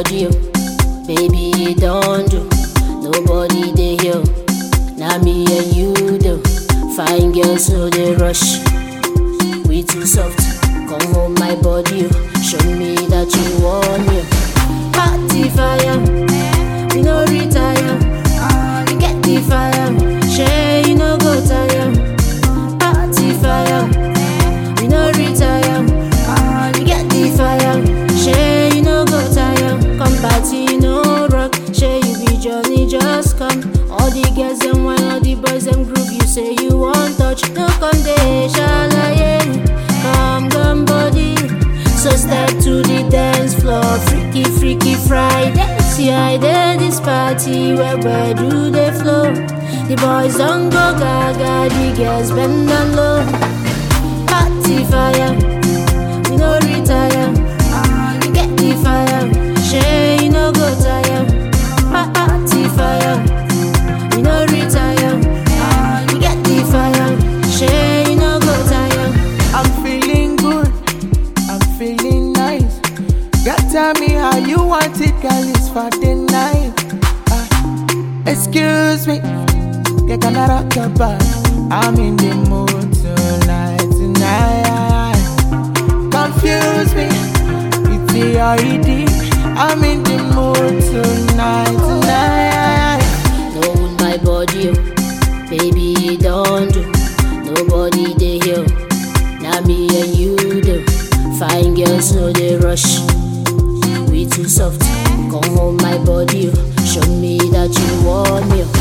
body, oh. Baby, you don't do. Nobody they here. Now me and you do. Fine girls, no they rush. We too soft. Come home, my body, oh. Show me that you want me. Party fire, we no retire. We get the fire, share you no go tire. Party fire, we no retire. We get the fire, share you no go tire. Come party no rock, share you be Johnny just come. All the girls them wine, all the boys them groove. You say you want touch, no come they shalaye. Come body. So step to the dance floor, freaky, freaky Friday. See I did this party, where do they flow? The boys don't go gaga, the girls bend down low. Party fire, we no retire. We get the fire, share you no go tire. Party fire, we no retire. We get the fire, share you no go tire. I'm feeling good, I'm feeling nice. God tell me how you want it, girl, it's for the night. Excuse me, get gonna rock your body. I'm in the mood tonight. Confuse me with the already. I'm in the mood tonight. Know my body, oh. Baby, you don't do. Nobody they here. Now me and you do. Fine girls, no they rush. We too soft. Come home, my body, oh. Show me that you want me.